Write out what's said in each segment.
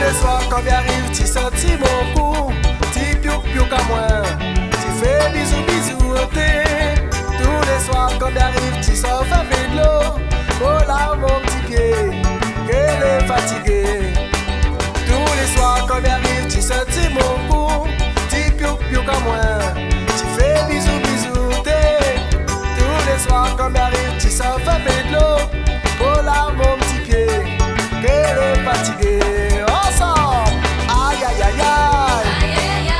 les soirs quand m'arrive, tu sentis mon cou, tu piouk piouk à moi, tu fais bisous bisous au thé. Tous les soirs quand m'arrive, tu sors fermer de l'eau. Oh là mon petit pied, qu'elle est fatiguée. Tous les soirs quand m'arrive, tu sentis mon cou, tu piouk piouk à moi, tu fais bisous bisous au thé. Tous les soirs quand m'arrive, tu sors fermer de l'eau. Oh là mon petit pied, qu'elle est fatiguée. Ensemble, aïe aïe aïe aïe.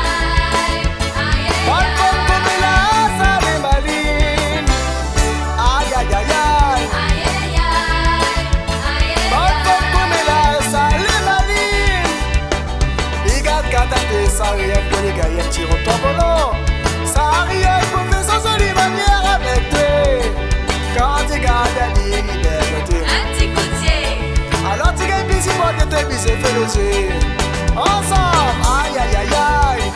Bonne femme comme elle a, ça les maline. Aïe aïe aïe aïe. Bonne femme comme elle a, ça les maline. Les gars de gâtés, ça rien que les gars, y'a petit retour volant. Ça rien pour faire sans jolie manière avec toi. Quand tu gardes la liberté. Alors tu gagnes bis, moi que t'es bis et fais le jeu. Ensemble, aïe aïe aïe aïe.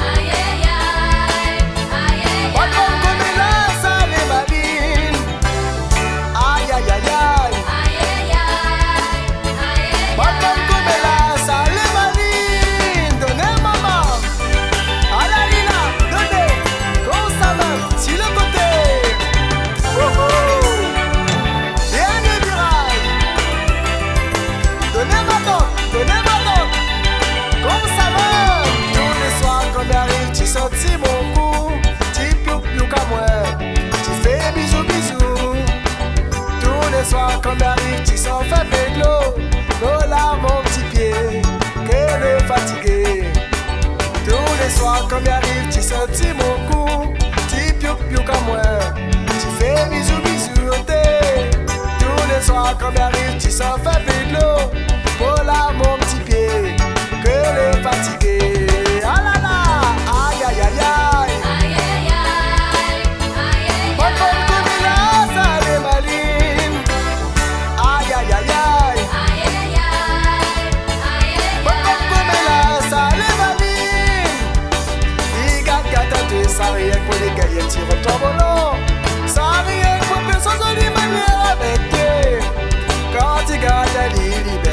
Bonne femme comme elle a, ça les maline. Aïe aïe aïe aïe. Bonne femme comme elle a, ça les maline. Donnez maman. À la lila, donnez. Comme ça même, si le côté. Wouhou. Dernier virage. Donnez ma dot, comme ça va. Tous les soirs quand m'arrive, tu sentis mon cou, tu piouk piouk à moi, tu fais bisous bisous. Tous les soirs quand m'arrive, tu sens fermer de l'eau. Oh là mon petit pied, qu'elle est fatiguée. Tous les soirs quand m'arrive, tu sentis mon cou, tu piouk piouk à moi, tu fais bisous bisous au thé. Tous les soirs quand m'arrive, tu sens fermer de l'eau. Oh là mon petit pied, qu'elle est fatiguée. Ah là là, aïe aïe aïe aïe. Bonne femme comme elle a, ça les maline. Aïe aïe aïe aïe. Bonne femme comme elle a, ça les maline. Les gars gâtés, ça rien pour les gars, y'a petit retour volant. Ça rien pour faire sans jolie manière avec toi. Quand tu gardes la liberté.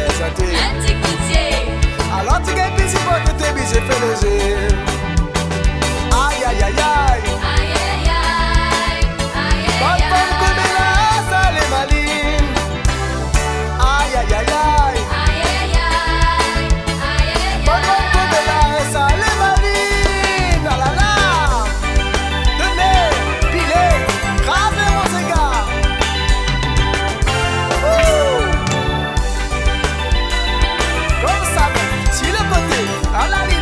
Alors tu gagnes bis, il faut que t'es bis et fais le jeu. Aïe aïe aïe aïe. Bonne femme comme elle a, ça les maline. Aïe aïe aïe aïe. Bonne femme comme elle a, ça les maline. Ah là là. Donnez, pilez, crasez mon cigare. Comme ça, si le côté, à la ligne.